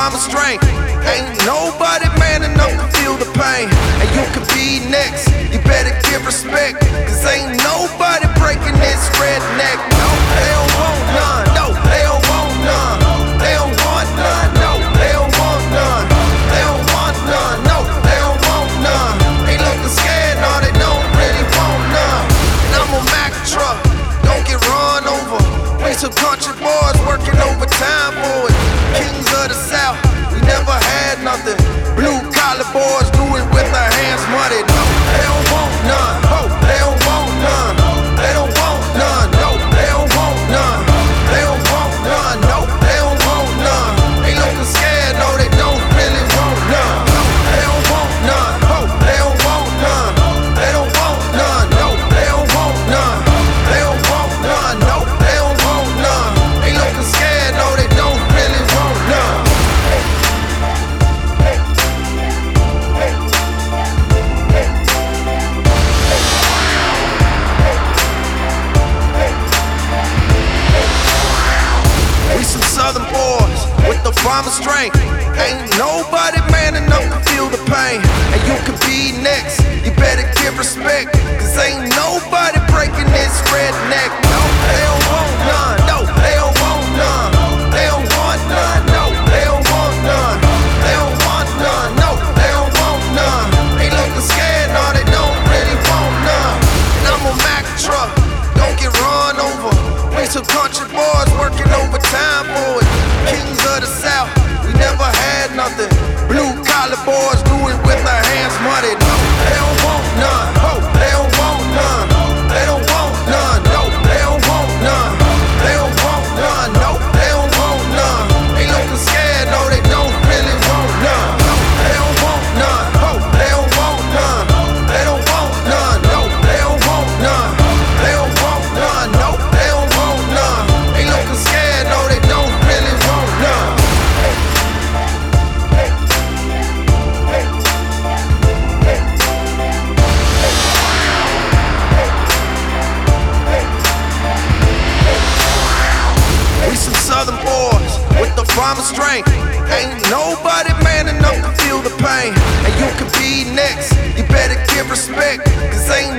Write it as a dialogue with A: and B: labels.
A: farmer's strength. Ain't nobody man enough to feel the pain. And you could be next, you better give respect, cause ain't nobody breaking this redneck. No, they don't want none. No, they don't want none. They don't want none. No, they don't want none. They don't want none. No, they don't want none. They looking scared, no, they don't really want none. And I'm a Mack truck, don't get run over. We some country boys working overtime for it. Kings of the South, we never had nothing. Blue collar boys do it with their hands muddied. No, they don't want none. Oh, they don't want none. They don't want none. No, they don't want none. They don't want none. No, they don't want none. They looking scared, no, they don't really want none. No, they don't want none. Oh, they don't want none. They don't want none. No, they don't want none. They don't want none. No, they don't want none. They looking scared, no, they don't really want none. We some southern boys with the farmer's strength. Ain't nobody man enough to feel the pain. And you could be next, you better give respect, cause ain't nobody breaking this redneck. No, they don't want none. No, they don't want none. They don't want none. No, they don't want none. They don't want none. No, they don't want none. They looking scared, no, they don't really want none. And I'm a Mack truck, don't get run over. We some country boys working overtime for it. Kings of the South, we never had nothing. Blue collar boys do it with their hands muddied. No, they don't want none. Oh, they don't want none. They don't want none. No, they don't want none. They don't want none. No, they don't want none. They looking scared, no, they don't really want none. No, they don't want none. Oh, they don't want none. They don't want none. No, they don't want none. They don't want none. No, they don't want none. They looking scared, no, they don't really want none. We some southern boys with the farmer's strength. Ain't nobody man enough to feel the pain. And you could be next, you better give respect, cause ain't